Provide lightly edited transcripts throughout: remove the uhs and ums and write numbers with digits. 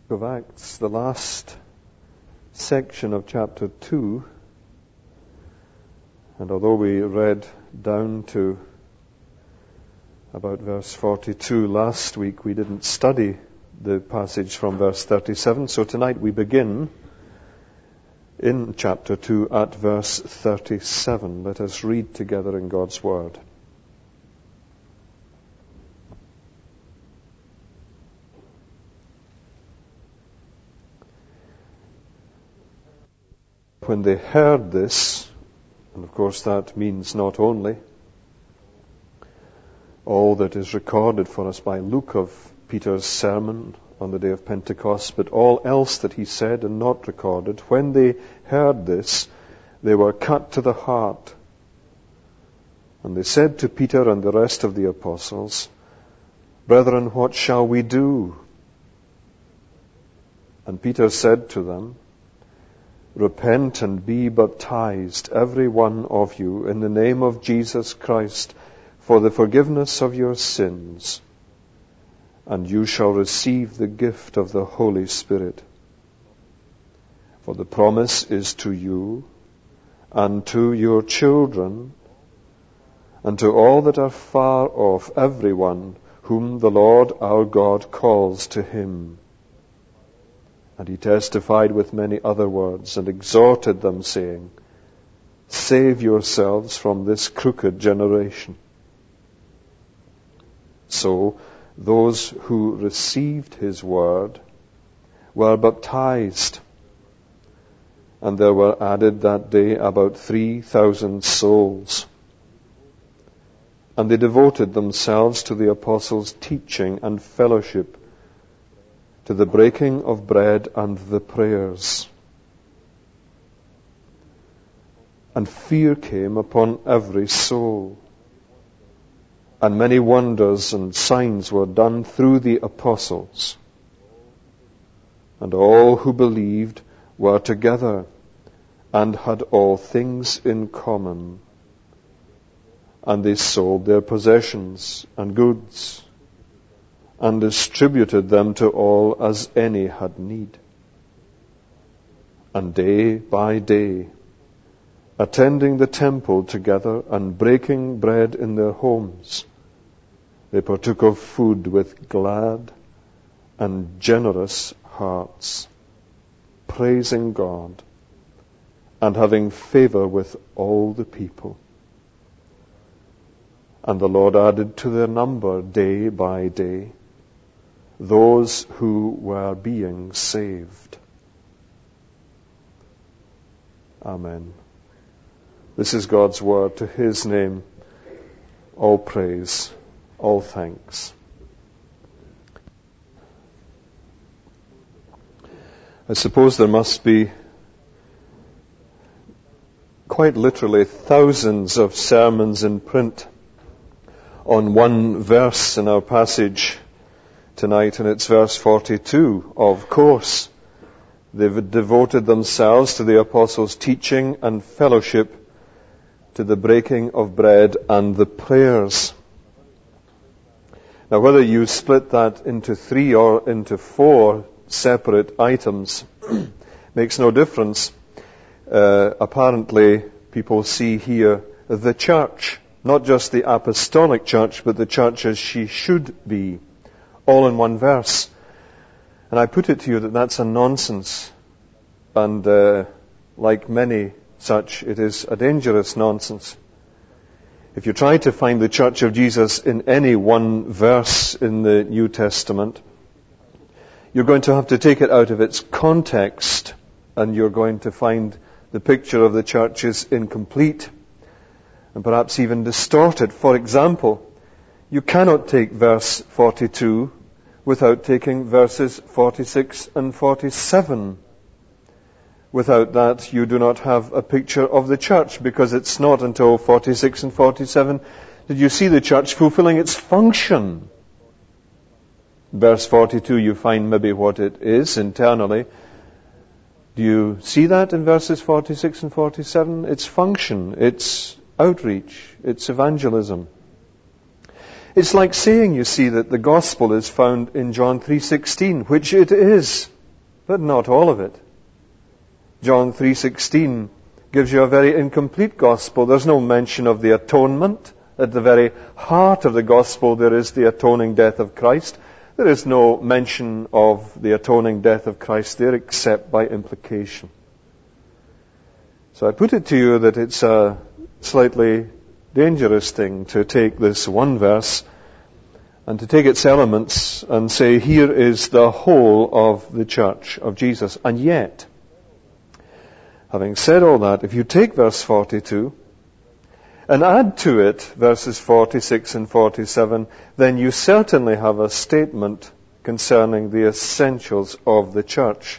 Of Acts, the last section of chapter 2, and although we read down to about verse 42 last week, we didn't study the passage from verse 37, so tonight we begin in chapter 2 at verse 37. Let us read together in God's Word. When they heard this, and of course that means not only all that is recorded for us by Luke of Peter's sermon on the day of Pentecost, but all else that he said and not recorded, when they heard this, they were cut to the heart. And they said to Peter and the rest of the apostles, "Brethren, what shall we do?" And Peter said to them, "Repent and be baptized, every one of you, in the name of Jesus Christ, for the forgiveness of your sins, and you shall receive the gift of the Holy Spirit. For the promise is to you, and to your children, and to all that are far off, everyone whom the Lord our God calls to him." And he testified with many other words and exhorted them, saying, "Save yourselves from this crooked generation." So those who received his word were baptized, and there were added that day about 3,000 souls. And they devoted themselves to the apostles' teaching and fellowship, to the breaking of bread and the prayers. And fear came upon every soul, and many wonders and signs were done through the apostles. And all who believed were together and had all things in common. And they sold their possessions and goods and distributed them to all as any had need. And day by day, attending the temple together and breaking bread in their homes, they partook of food with glad and generous hearts, praising God and having favor with all the people. And the Lord added to their number day by day those who were being saved. Amen. This is God's word. To his name all praise, all thanks. I suppose there must be quite literally thousands of sermons in print on one verse in our passage tonight, and it's verse 42. Of course, they've devoted themselves to the apostles' teaching and fellowship, to the breaking of bread and the prayers. Now, whether you split that into 3 or into 4 separate items makes no difference. Apparently, people see here the church, not just the apostolic church, but the church as she should be, all in one verse. And I put it to you that that's a nonsense. And like many such, it is a dangerous nonsense. If you try to find the church of Jesus in any one verse in the New Testament, you're going to have to take it out of its context, and you're going to find the picture of the church is incomplete and perhaps even distorted. For example, you cannot take verse 42 without taking verses 46 and 47. Without that, you do not have a picture of the church, because it's not until 46 and 47 that you see the church fulfilling its function. Verse 42, you find maybe what it is internally. Do you see that in verses 46 and 47? Its function, its outreach, its evangelism. It's like saying, you see, that the gospel is found in John 3:16, which it is. but not all of it. John 3:16 gives you a very incomplete gospel. There's no mention of the atonement. At the very heart of the gospel there is the atoning death of Christ. There is no mention of the atoning death of Christ there except by implication. So I put it to you that it's a slightly dangerous thing to take this one verse and to take its elements and say, here is the whole of the church of Jesus. And yet, having said all that, if you take verse 42 and add to it verses 46 and 47, then you certainly have a statement concerning the essentials of the church.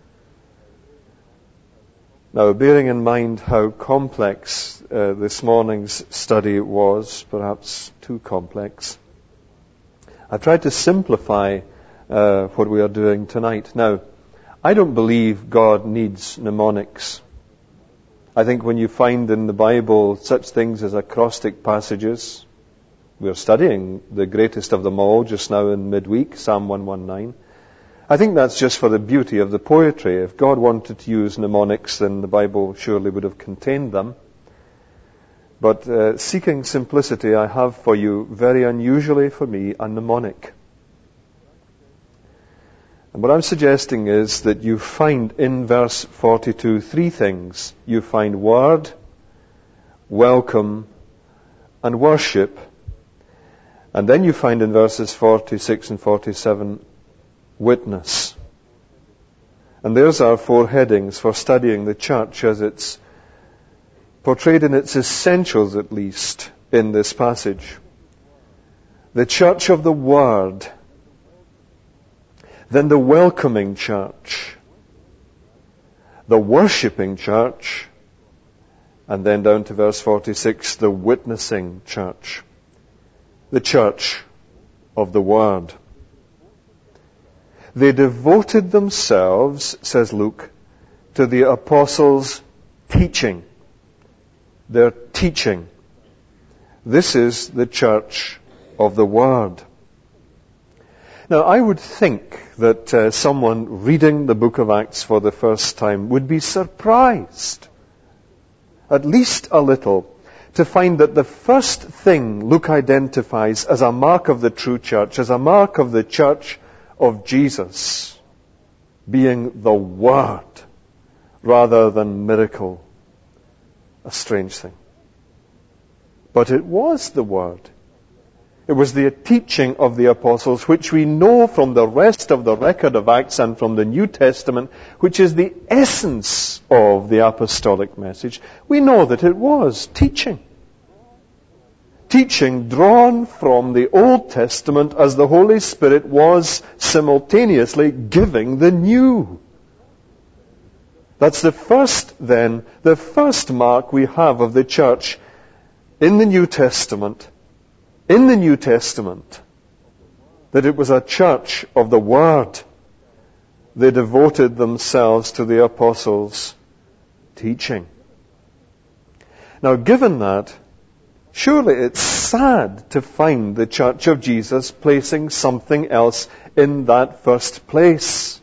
Now, bearing in mind how complex this morning's study was, perhaps too complex, I've tried to simplify what we are doing tonight. Now, I don't believe God needs mnemonics. I think when you find in the Bible such things as acrostic passages, we're studying the greatest of them all just now in midweek, Psalm 119. I think that's just for the beauty of the poetry. If God wanted to use mnemonics, then the Bible surely would have contained them. But seeking simplicity, I have for you, very unusually for me, a mnemonic. And what I'm suggesting is that you find in verse 42 three things. You find word, welcome, and worship. And then you find in verses 46 and 47, witness. And there's our four headings for studying the church as it's portrayed in its essentials, at least, in this passage. The church of the Word. Then the welcoming church. The worshipping church. And then down to verse 46, the witnessing church. The church of the Word. They devoted themselves, says Luke, to the apostles' teaching. Their teaching. This is the church of the Word. Now, I would think that someone reading the book of Acts for the first time would be surprised, at least a little, to find that the first thing Luke identifies as a mark of the true church, as a mark of the church of Jesus, being the Word rather than miracle. A strange thing. But it was the Word. It was the teaching of the apostles, which we know from the rest of the record of Acts and from the New Testament, which is the essence of the apostolic message. We know that it was teaching. Teaching drawn from the Old Testament as the Holy Spirit was simultaneously giving the New. That's the first mark we have of the church in the New Testament, that it was a church of the Word. They devoted themselves to the apostles' teaching. Now, given that, surely it's sad to find the church of Jesus placing something else in that first place.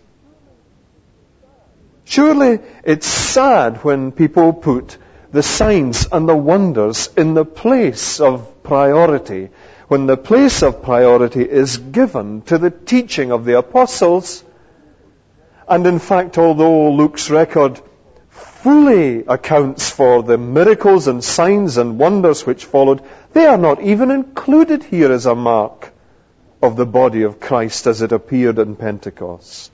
Surely it's sad when people put the signs and the wonders in the place of priority, when the place of priority is given to the teaching of the apostles. And in fact, although Luke's record fully accounts for the miracles and signs and wonders which followed, they are not even included here as a mark of the body of Christ as it appeared in Pentecost.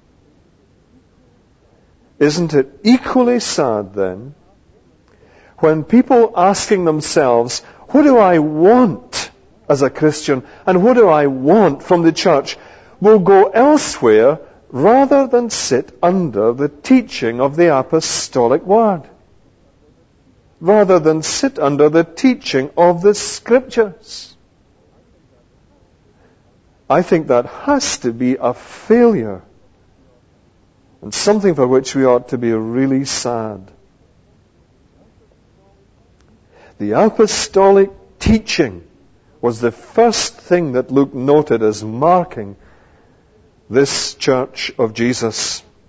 Isn't it equally sad then when people asking themselves, what do I want as a Christian and what do I want from the church, will go elsewhere rather than sit under the teaching of the apostolic word, rather than sit under the teaching of the Scriptures? I think that has to be a failure and something for which we ought to be really sad. The apostolic teaching was the first thing that Luke noted as marking this church of Jesus.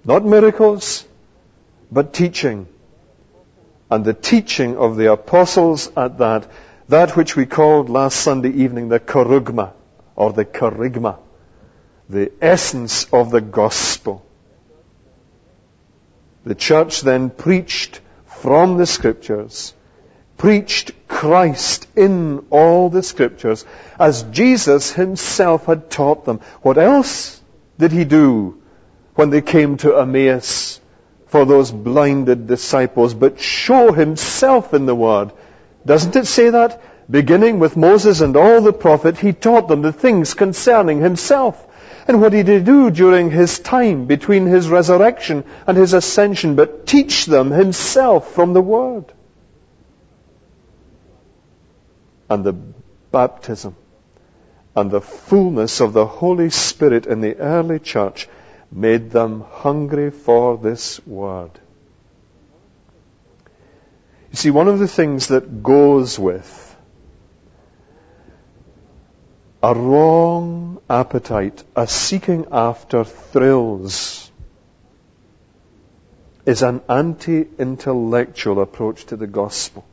Not miracles, but teaching. And the teaching of the apostles at that which we called last Sunday evening the kerygma, or the kerygma, the essence of the gospel. The church then preached from the Scriptures, preached Christ in all the Scriptures, as Jesus himself had taught them. What else did he do when they came to Emmaus for those blinded disciples but show himself in the Word? Doesn't it say that? Beginning with Moses and all the prophets, he taught them the things concerning himself. And what did he do during his time between his resurrection and his ascension but teach them himself from the Word? And the baptism and the fullness of the Holy Spirit in the early church made them hungry for this Word. You see, one of the things that goes with a wrong appetite, a seeking after thrills, is an anti-intellectual approach to the gospel.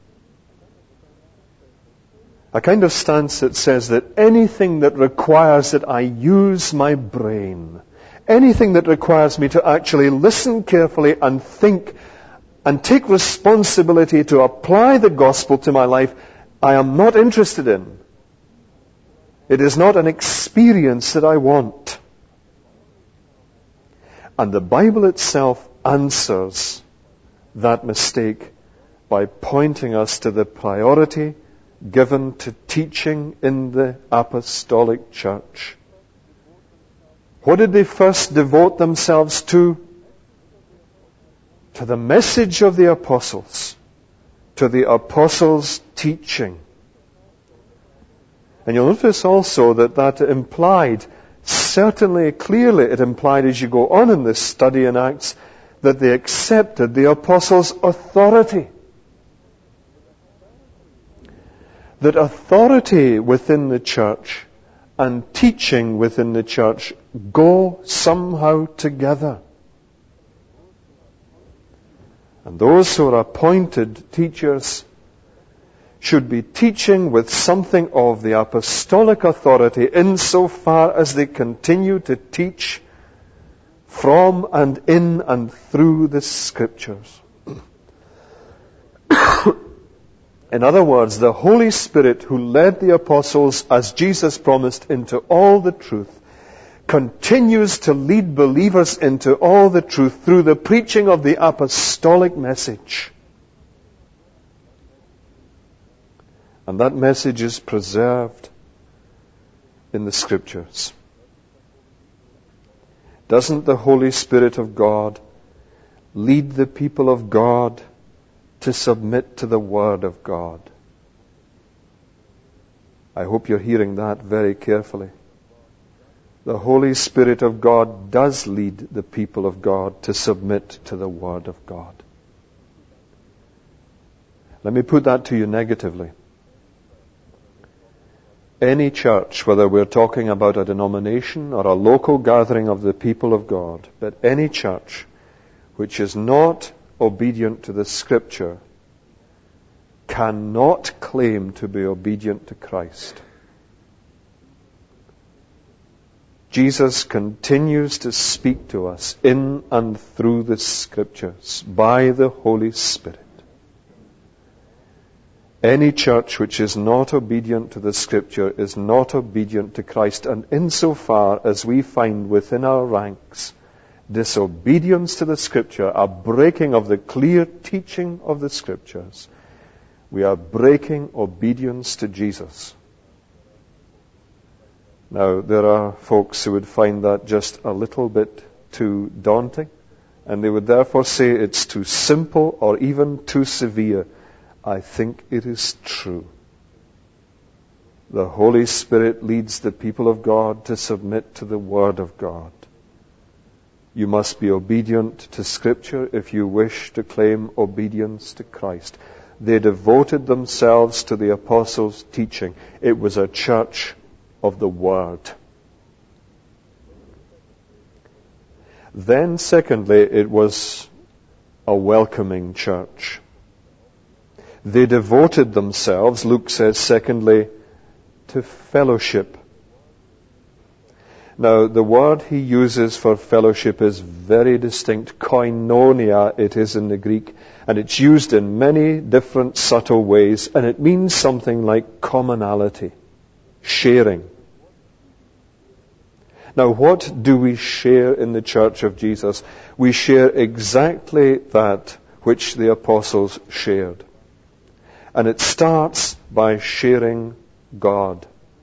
A kind of stance that says that anything that requires that I use my brain, anything that requires me to actually listen carefully and think and take responsibility to apply the gospel to my life, I am not interested in. It is not an experience that I want. And the Bible itself answers that mistake by pointing us to the priority given to teaching in the apostolic church. What did they first devote themselves to? To the message of the apostles, to the apostles' teaching. And you'll notice also that implied, certainly clearly it implied as you go on in this study in Acts, that they accepted the apostles' authority. That authority within the church and teaching within the church go somehow together. And those who are appointed teachers should be teaching with something of the apostolic authority insofar as they continue to teach from and in and through the Scriptures. In other words, the Holy Spirit who led the apostles, as Jesus promised, into all the truth, continues to lead believers into all the truth through the preaching of the apostolic message. And that message is preserved in the Scriptures. Doesn't the Holy Spirit of God lead the people of God to submit to the Word of God? I hope you're hearing that very carefully. The Holy Spirit of God does lead the people of God to submit to the Word of God. Let me put that to you negatively. Any church, whether we're talking about a denomination or a local gathering of the people of God, but any church which is not obedient to the Scripture cannot claim to be obedient to Christ. Jesus continues to speak to us in and through the Scriptures by the Holy Spirit. Any church which is not obedient to the Scripture is not obedient to Christ. And insofar as we find within our ranks disobedience to the Scripture, a breaking of the clear teaching of the Scriptures, we are breaking obedience to Jesus. Now, there are folks who would find that just a little bit too daunting, and they would therefore say it's too simple or even too severe. I think it is true. The Holy Spirit leads the people of God to submit to the Word of God. You must be obedient to Scripture if you wish to claim obedience to Christ. They devoted themselves to the apostles' teaching. It was a church of the Word. Then, secondly, it was a welcoming church. They devoted themselves, Luke says, secondly, to fellowship. Now, the word he uses for fellowship is very distinct. Koinonia it is in the Greek, and it's used in many different subtle ways, and it means something like commonality, sharing. Now, what do we share in the Church of Jesus? We share exactly that which the apostles shared. And it starts by sharing God.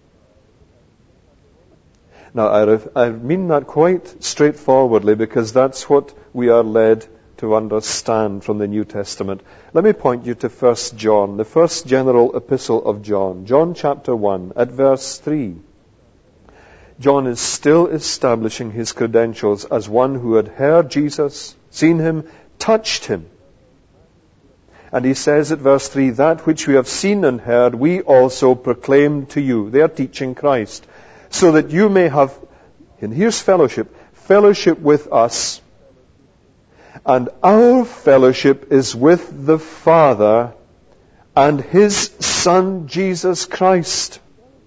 Now, I mean that quite straightforwardly because that's what we are led to understand from the New Testament. Let me point you to 1 John, the first general epistle of John. John chapter 1 at verse 3. John is still establishing his credentials as one who had heard Jesus, seen him, touched him. And he says at verse 3, that which we have seen and heard, we also proclaim to you. They are teaching Christ. So that you may have, and here's fellowship with us. And our fellowship is with the Father and His Son, Jesus Christ.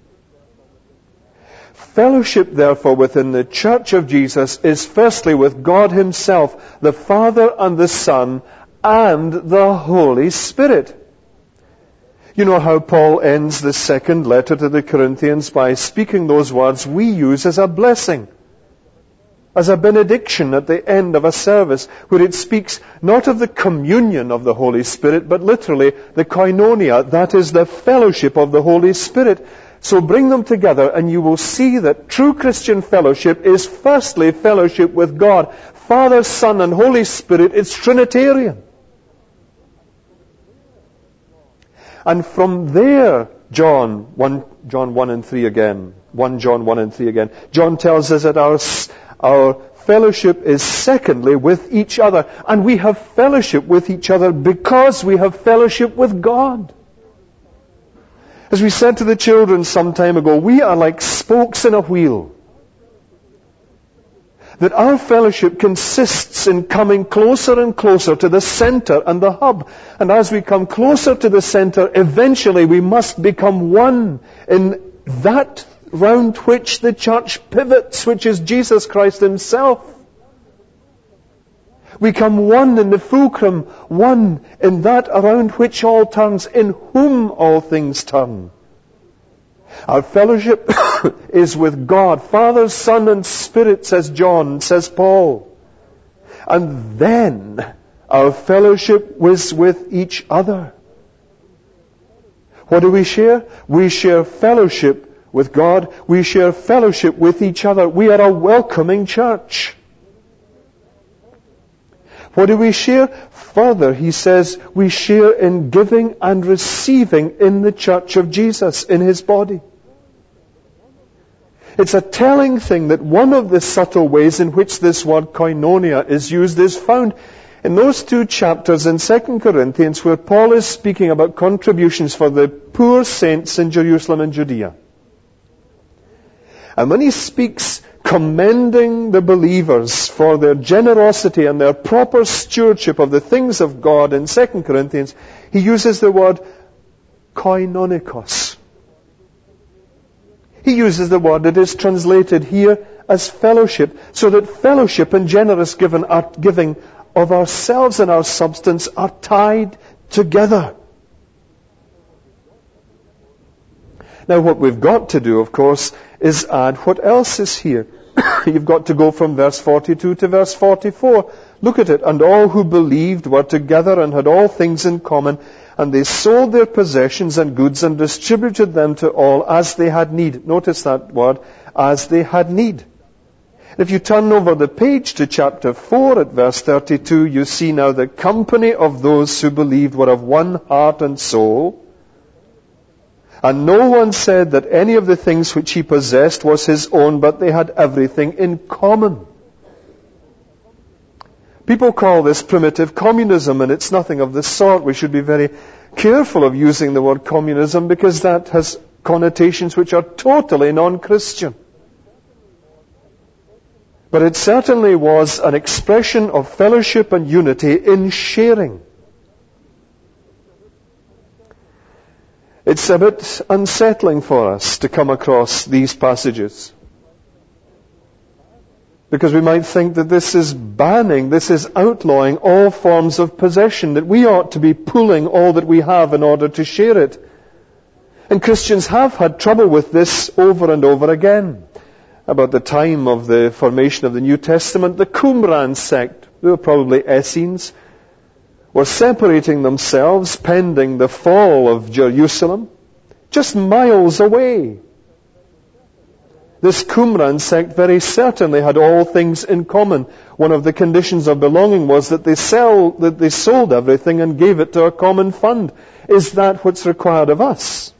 Fellowship, therefore, within the Church of Jesus is firstly with God Himself, the Father and the Son, and the Holy Spirit. You know how Paul ends the second letter to the Corinthians by speaking those words we use as a blessing, as a benediction at the end of a service, where it speaks not of the communion of the Holy Spirit, but literally the koinonia, that is the fellowship of the Holy Spirit. So bring them together and you will see that true Christian fellowship is firstly fellowship with God. Father, Son, and Holy Spirit, it's Trinitarian. And from there, John 1 and 3 again, 1 John 1 and 3 again, John tells us that our fellowship is secondly with each other. And we have fellowship with each other because we have fellowship with God. As we said to the children some time ago, we are like spokes in a wheel. That our fellowship consists in coming closer and closer to the center and the hub. And as we come closer to the center, eventually we must become one in that round which the church pivots, which is Jesus Christ Himself. We come one in the fulcrum, one in that around which all turns, in whom all things turn. Our fellowship is with God, Father, Son, and Spirit, says John, says Paul. And then our fellowship is with each other. What do we share? We share fellowship with God. We share fellowship with each other. We are a welcoming church. What do we share? Further, he says, we share in giving and receiving in the Church of Jesus, in His body. It's a telling thing that one of the subtle ways in which this word koinonia is used is found in those 2 chapters in 2 Corinthians where Paul is speaking about contributions for the poor saints in Jerusalem and Judea. And when he speaks commending the believers for their generosity and their proper stewardship of the things of God in 2 Corinthians, he uses the word koinonikos. He uses the word that is translated here as fellowship, so that fellowship and generous giving of ourselves and our substance are tied together. Now what we've got to do, of course, is add what else is here. You've got to go from verse 42 to verse 44. Look at it. And all who believed were together and had all things in common, and they sold their possessions and goods and distributed them to all as they had need. Notice that word, as they had need. If you turn over the page to chapter 4 at verse 32, you see now the company of those who believed were of one heart and soul. And no one said that any of the things which he possessed was his own, but they had everything in common. People call this primitive communism, and it's nothing of the sort. We should be very careful of using the word communism because that has connotations which are totally non-Christian. But it certainly was an expression of fellowship and unity in sharing. It's a bit unsettling for us to come across these passages, because we might think that this is banning, this is outlawing all forms of possession, that we ought to be pooling all that we have in order to share it. And Christians have had trouble with this over and over again. About the time of the formation of the New Testament, the Qumran sect, they were probably Essenes, were separating themselves pending the fall of Jerusalem, just miles away. This Qumran sect very certainly had all things in common. One of the conditions of belonging was that they sold everything and gave it to a common fund. Is that what's required of us?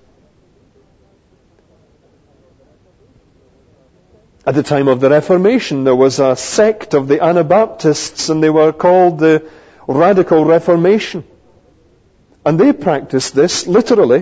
At the time of the Reformation, there was a sect of the Anabaptists, and they were called the Radical Reformation. And they practiced this literally.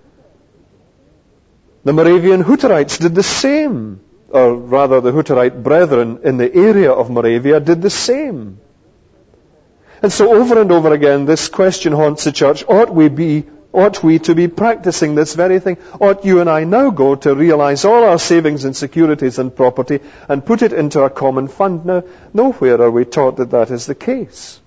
The Moravian Hutterites did the same, or rather the Hutterite brethren in the area of Moravia did the same. And so over and over again this question haunts the church: ought we to be practicing this very thing? Ought you and I now go to realize all our savings and securities and property and put it into a common fund? Now, nowhere are we taught that that is the case.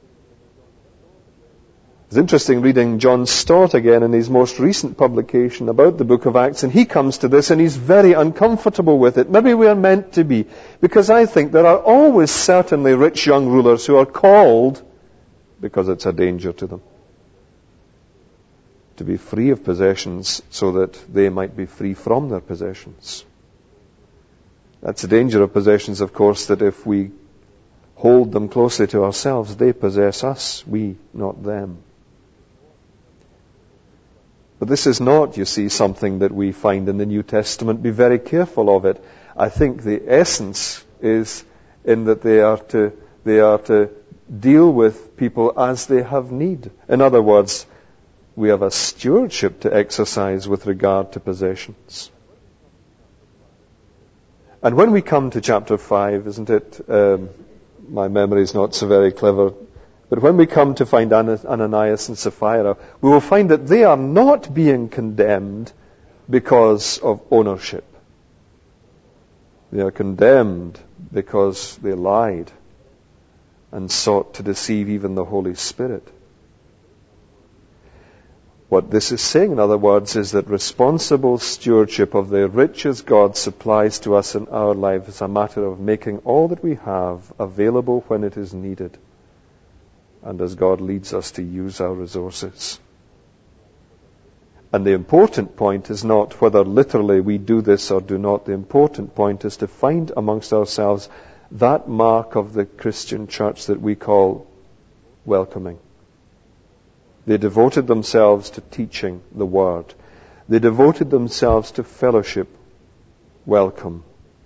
It's interesting reading John Stott again in his most recent publication about the book of Acts, and he comes to this and he's very uncomfortable with it. Maybe we are meant to be, because I think there are always certainly rich young rulers who are called, because it's a danger to them, to be free of possessions so that they might be free from their possessions. That's the danger of possessions, of course, that if we hold them closely to ourselves, they possess us, we, not them. But this is not, you see, something that we find in the New Testament. Be very careful of it. I think the essence is in that they are to deal with people as they have need. In other words, we have a stewardship to exercise with regard to possessions. And when we come to chapter 5, isn't it, my memory is not so very clever, but when we come to find Ananias and Sapphira, we will find that they are not being condemned because of ownership. They are condemned because they lied and sought to deceive even the Holy Spirit. What this is saying, in other words, is that responsible stewardship of the riches God supplies to us in our life is a matter of making all that we have available when it is needed, and as God leads us to use our resources. And the important point is not whether literally we do this or do not. The important point is to find amongst ourselves that mark of the Christian church that we call welcoming. They devoted themselves to teaching the Word. They devoted themselves to fellowship, welcome.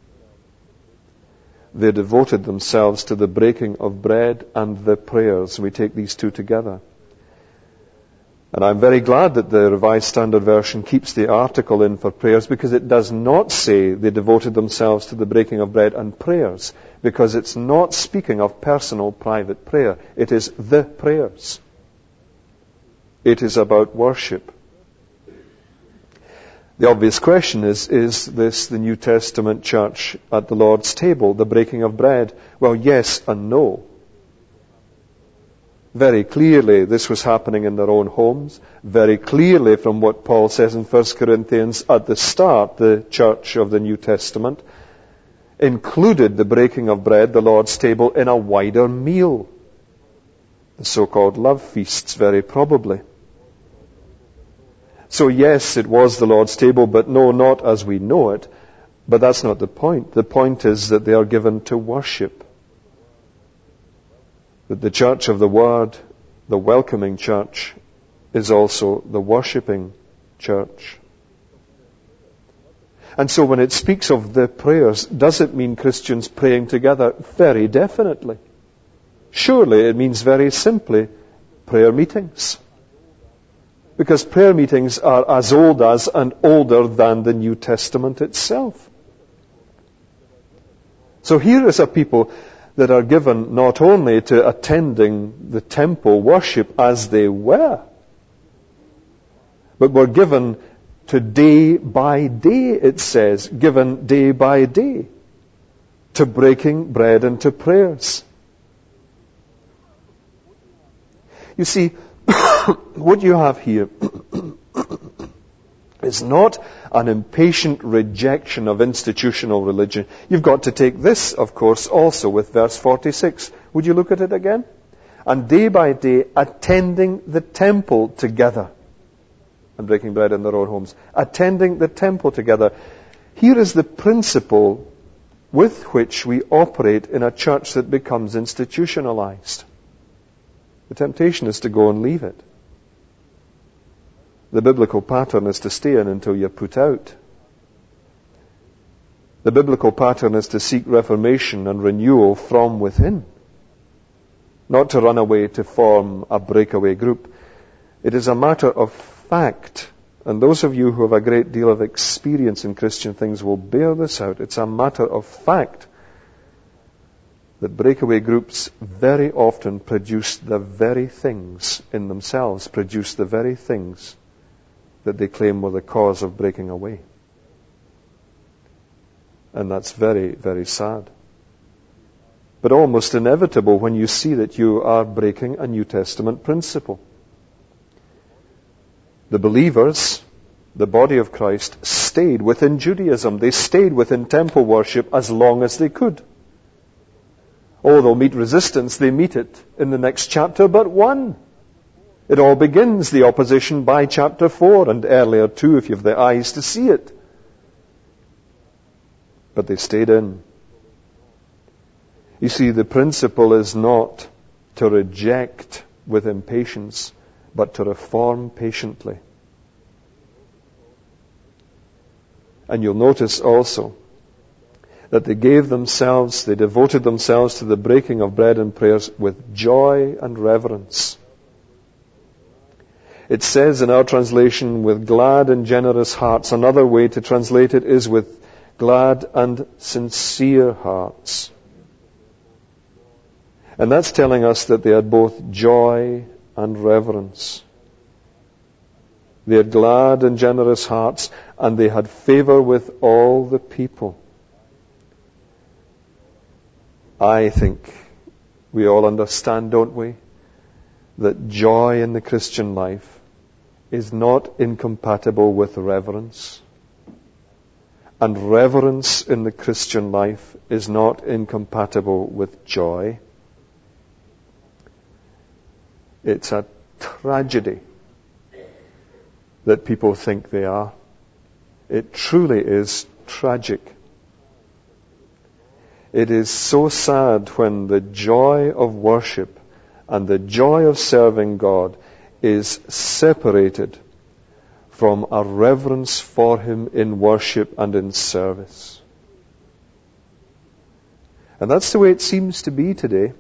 They devoted themselves to the breaking of bread and the prayers. We take these two together. And I'm very glad that the Revised Standard Version keeps the article in for prayers, because it does not say they devoted themselves to the breaking of bread and prayers, because it's not speaking of personal, private prayer. It is the prayers. It is about worship. The obvious question is this the New Testament church at the Lord's table, the breaking of bread? Well, yes and no. Very clearly, this was happening in their own homes. Very clearly, from what Paul says in 1 Corinthians at the start, the church of the New Testament included the breaking of bread, the Lord's table, in a wider meal. The so-called love feasts, very probably. So yes, it was the Lord's table, but no, not as we know it. But that's not the point. The point is that they are given to worship. That the church of the Word, the welcoming church, is also the worshipping church. And so when it speaks of the prayers, does it mean Christians praying together? Very definitely. Surely it means very simply prayer meetings. Because prayer meetings are as old as and older than the New Testament itself. So here is a people that are given not only to attending the temple worship as they were, but were given to day by day, it says, given day by day, to breaking bread and to prayers. You see, what you have here is not an impatient rejection of institutional religion. You've got to take this, of course, also with verse 46. Would you look at it again? And day by day, attending the temple together. And breaking bread in their own homes. Attending the temple together. Here is the principle with which we operate in a church that becomes institutionalized. The temptation is to go and leave it. The biblical pattern is to stay in until you're put out. The biblical pattern is to seek reformation and renewal from within. Not to run away to form a breakaway group. It is a matter of fact, and those of you who have a great deal of experience in Christian things will bear this out. It's a matter of fact that breakaway groups very often produce the very things in themselves, produce the very things that they claim were the cause of breaking away. And that's very, very sad. But almost inevitable when you see that you are breaking a New Testament principle. The believers, the body of Christ, stayed within Judaism. They stayed within temple worship as long as they could. Oh, they'll meet resistance. They meet it in the next chapter but one. It all begins, the opposition, by chapter 4 and earlier too, if you have the eyes to see it. But they stayed in. You see, the principle is not to reject with impatience, but to reform patiently. And you'll notice also that they devoted themselves to the breaking of bread and prayers with joy and reverence. It says in our translation, with glad and generous hearts. Another way to translate it is with glad and sincere hearts. And that's telling us that they had both joy and reverence. They had glad and generous hearts, and they had favor with all the people. I think we all understand, don't we, that joy in the Christian life is not incompatible with reverence. And reverence in the Christian life is not incompatible with joy. It's a tragedy that people think they are. It truly is tragic. It is so sad when the joy of worship and the joy of serving God is separated from a reverence for Him in worship and in service. And that's the way it seems to be today.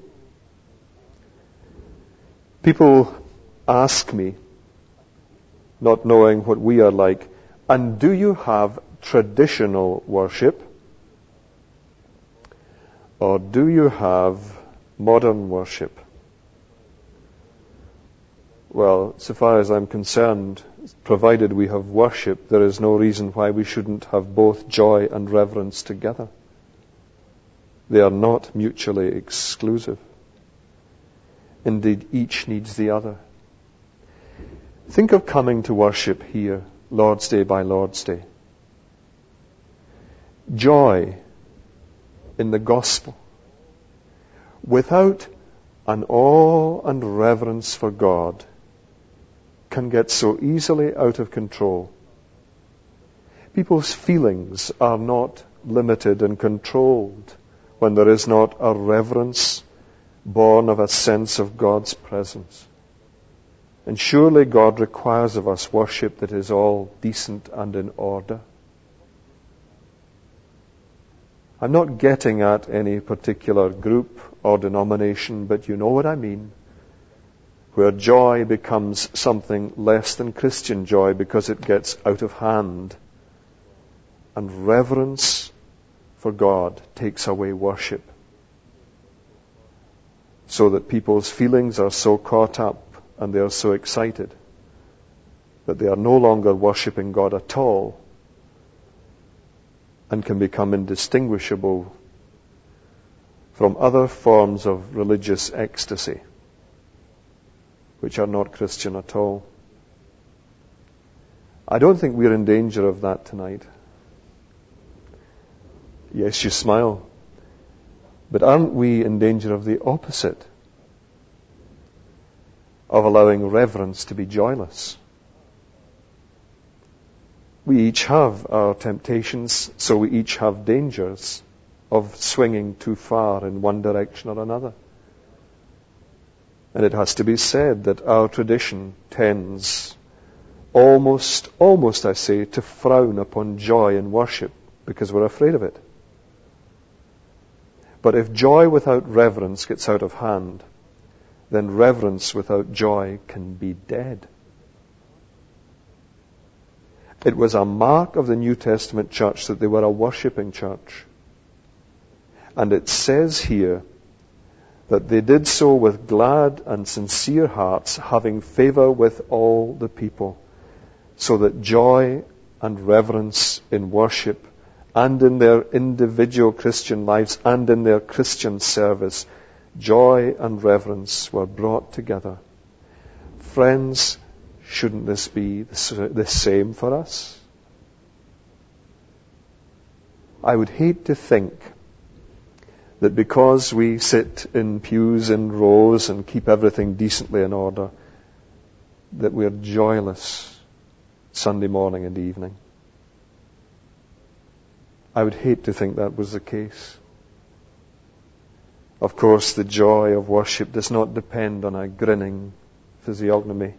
People ask me, not knowing what we are like, and do you have traditional worship? Or do you have modern worship? Well, so far as I'm concerned, provided we have worship, there is no reason why we shouldn't have both joy and reverence together. They are not mutually exclusive. Indeed, each needs the other. Think of coming to worship here, Lord's Day by Lord's Day. Joy in the gospel, without an awe and reverence for God, can get so easily out of control. People's feelings are not limited and controlled when there is not a reverence born of a sense of God's presence. And surely God requires of us worship that is all decent and in order. I'm not getting at any particular group or denomination, but you know what I mean. Where joy becomes something less than Christian joy because it gets out of hand. And reverence for God takes away worship, so that people's feelings are so caught up and they are so excited that they are no longer worshipping God at all and can become indistinguishable from other forms of religious ecstasy, which are not Christian at all. I don't think we're in danger of that tonight. Yes, you smile. But aren't we in danger of the opposite? Of allowing reverence to be joyless? We each have our temptations, so we each have dangers of swinging too far in one direction or another. And it has to be said that our tradition tends almost I say, to frown upon joy in worship because we're afraid of it. But if joy without reverence gets out of hand, then reverence without joy can be dead. It was a mark of the New Testament church that they were a worshipping church. And it says here that they did so with glad and sincere hearts, having favor with all the people, so that joy and reverence in worship and in their individual Christian lives and in their Christian service, joy and reverence were brought together. Friends, shouldn't this be the same for us? I would hate to think that because we sit in pews in rows and keep everything decently in order, that we're joyless Sunday morning and evening. I would hate to think that was the case. Of course, the joy of worship does not depend on a grinning physiognomy.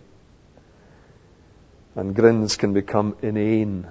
And grins can become inane.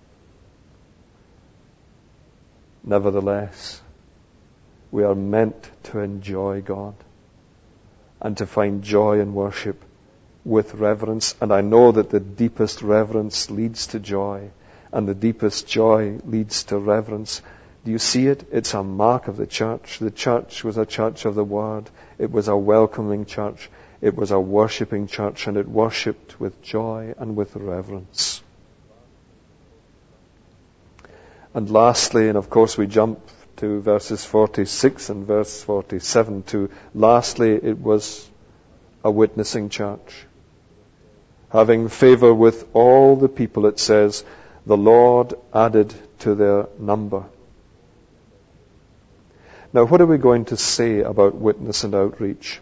Nevertheless, we are meant to enjoy God and to find joy in worship with reverence. And I know that the deepest reverence leads to joy, and the deepest joy leads to reverence. Do you see it? It's a mark of the church. The church was a church of the Word. It was a welcoming church. It was a worshipping church, and it worshipped with joy and with reverence. And lastly, and of course we jump to verses 46 and verse 47 too. Lastly, it was a witnessing church. Having favor with all the people, it says, the Lord added to their number. Now, what are we going to say about witness and outreach?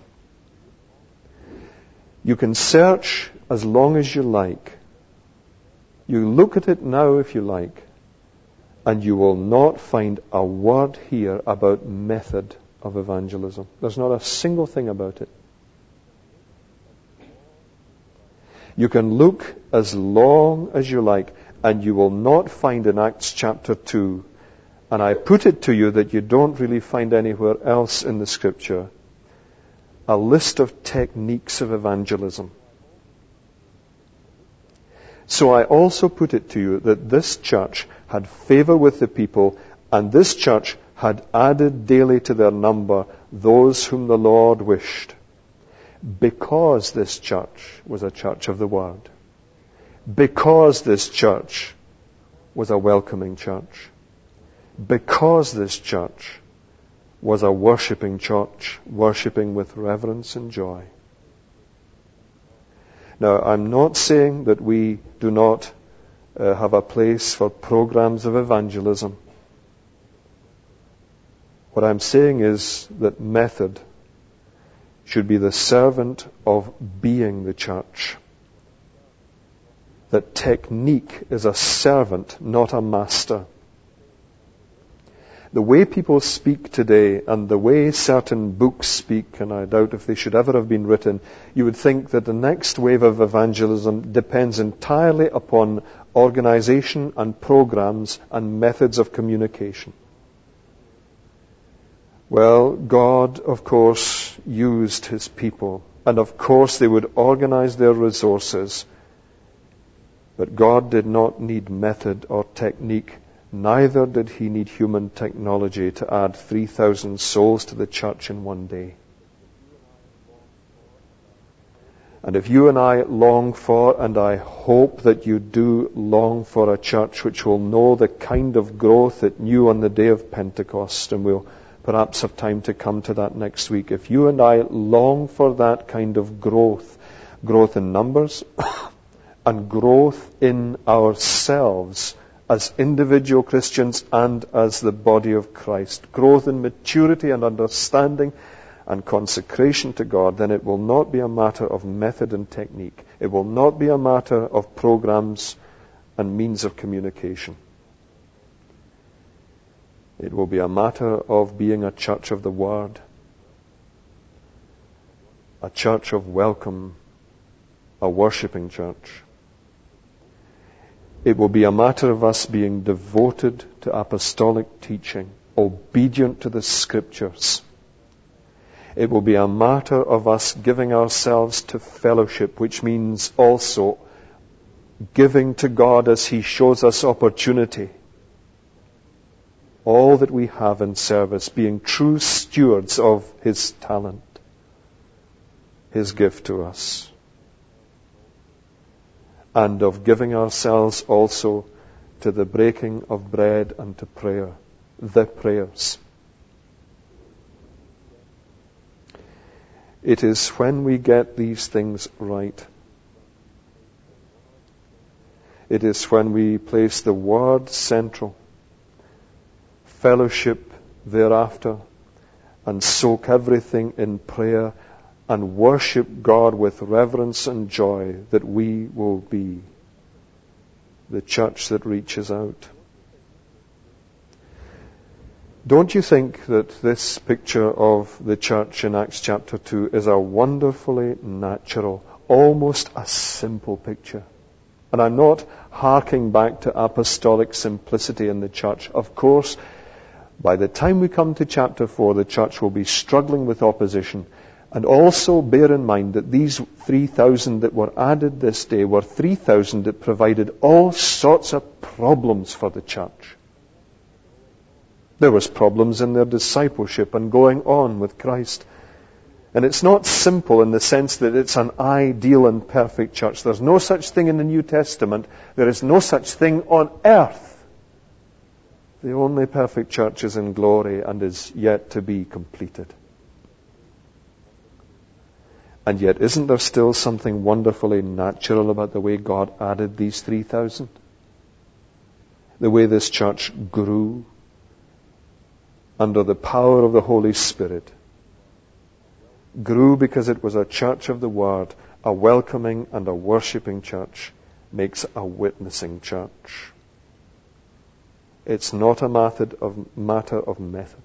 You can search as long as you like. You look at it now if you like, and you will not find a word here about method of evangelism. There's not a single thing about it. You can look as long as you like, and you will not find in Acts chapter 2, and I put it to you that you don't really find anywhere else in the Scripture, a list of techniques of evangelism. So I also put it to you that this church had favor with the people, and this church had added daily to their number those whom the Lord wished, because this church was a church of the Word, because this church was a welcoming church, because this church was a worshipping church, worshipping with reverence and joy. Now, I'm not saying that we do not have a place for programs of evangelism. What I'm saying is that method should be the servant of being the church. That technique is a servant, not a master. The way people speak today and the way certain books speak, and I doubt if they should ever have been written, you would think that the next wave of evangelism depends entirely upon organization and programs and methods of communication. Well, God, of course, used His people, and of course they would organize their resources, but God did not need method or technique neither did he need human technology to add 3,000 souls to the church in one day. And if you and I long for, and I hope that you do long for, a church which will know the kind of growth it knew on the day of Pentecost, and we'll perhaps have time to come to that next week. If you and I long for that kind of growth in numbers, and growth in ourselves as individual Christians and as the body of Christ, growth in maturity and understanding and consecration to God, then it will not be a matter of method and technique. It will not be a matter of programs and means of communication. It will be a matter of being a church of the Word, a church of welcome, a worshipping church. It will be a matter of us being devoted to apostolic teaching, obedient to the Scriptures. It will be a matter of us giving ourselves to fellowship, which means also giving to God as He shows us opportunity. All that we have in service, being true stewards of His talent, His gift to us. And of giving ourselves also to the breaking of bread and to prayer, the prayers. It is when we get these things right, it is when we place the Word central, fellowship thereafter, and soak everything in prayer and worship God with reverence and joy, that we will be the church that reaches out. Don't you think that this picture of the church in Acts chapter 2 is a wonderfully natural, almost a simple picture? And I'm not harking back to apostolic simplicity in the church. Of course, by the time we come to chapter 4, the church will be struggling with opposition. And also bear in mind that these 3,000 that were added this day were 3,000 that provided all sorts of problems for the church. There was problems in their discipleship and going on with Christ. And it's not simple in the sense that it's an ideal and perfect church. There's no such thing in the New Testament. There is no such thing on earth. The only perfect church is in glory and is yet to be completed. And yet, isn't there still something wonderfully natural about the way God added these 3,000? The way this church grew under the power of the Holy Spirit. Grew because it was a church of the Word, a welcoming and a worshipping church, makes a witnessing church. It's not a matter of method.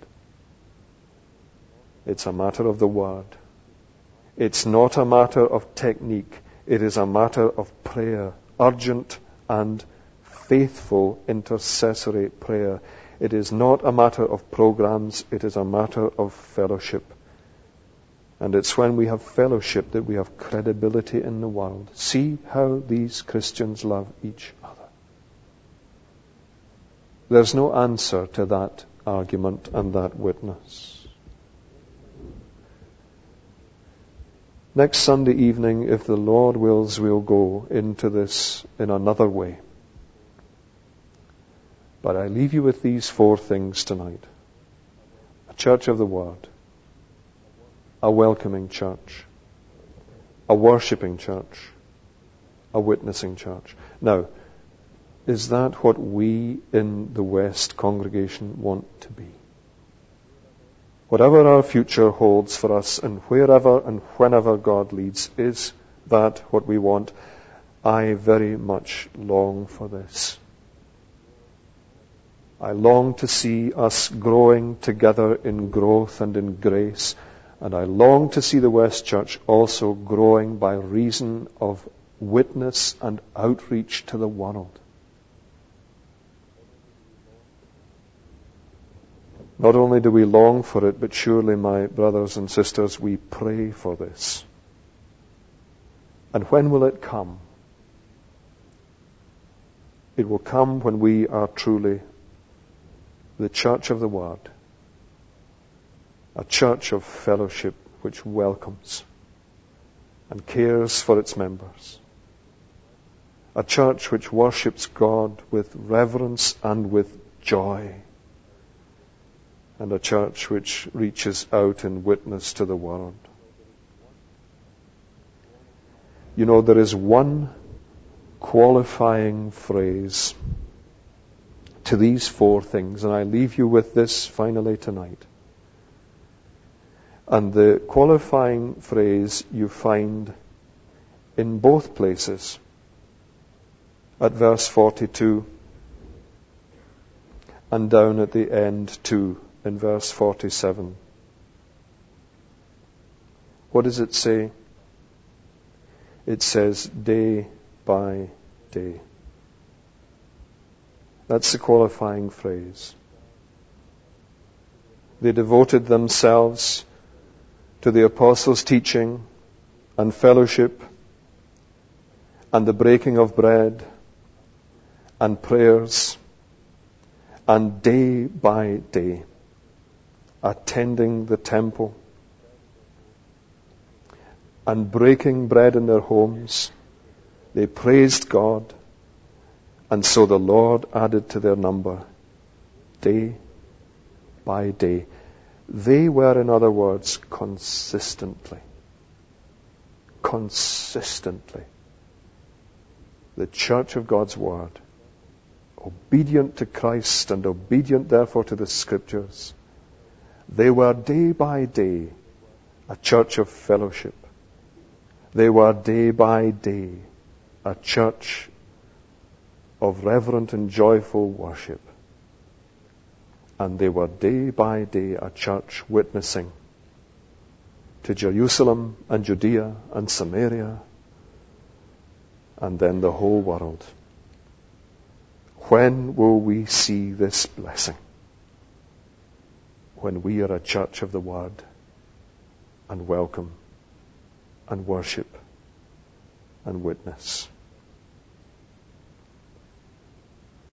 It's a matter of the Word. It's not a matter of technique. It is a matter of prayer, urgent and faithful intercessory prayer. It is not a matter of programs. It is a matter of fellowship. And it's when we have fellowship that we have credibility in the world. See how these Christians love each other. There's no answer to that argument and that witness. Next Sunday evening, if the Lord wills, we'll go into this in another way. But I leave you with these 4 things tonight. A church of the Word, a welcoming church, a worshipping church, a witnessing church. Now, is that what we in the West congregation want to be? Whatever our future holds for us, and wherever and whenever God leads, is that what we want? I very much long for this. I long to see us growing together in growth and in grace, and I long to see the West Church also growing by reason of witness and outreach to the world. Not only do we long for it, but surely, my brothers and sisters, we pray for this. And when will it come? It will come when we are truly the church of the Word, a church of fellowship which welcomes and cares for its members, a church which worships God with reverence and with joy, and a church which reaches out in witness to the world. You know, there is one qualifying phrase to these four things, and I leave you with this finally tonight. And the qualifying phrase you find in both places, at verse 42 and down at the end too, in verse 47. What does it say? It says, day by day. That's the qualifying phrase. They devoted themselves to the apostles' teaching and fellowship and the breaking of bread and prayers, and day by day attending the temple and breaking bread in their homes. They praised God, and so the Lord added to their number day by day. They were, in other words, consistently, the church of God's Word, obedient to Christ and obedient therefore to the Scriptures. They were day by day a church of fellowship. They were day by day a church of reverent and joyful worship. And they were day by day a church witnessing to Jerusalem and Judea and Samaria and then the whole world. When will we see this blessing? When we are a church of the Word and welcome and worship and witness.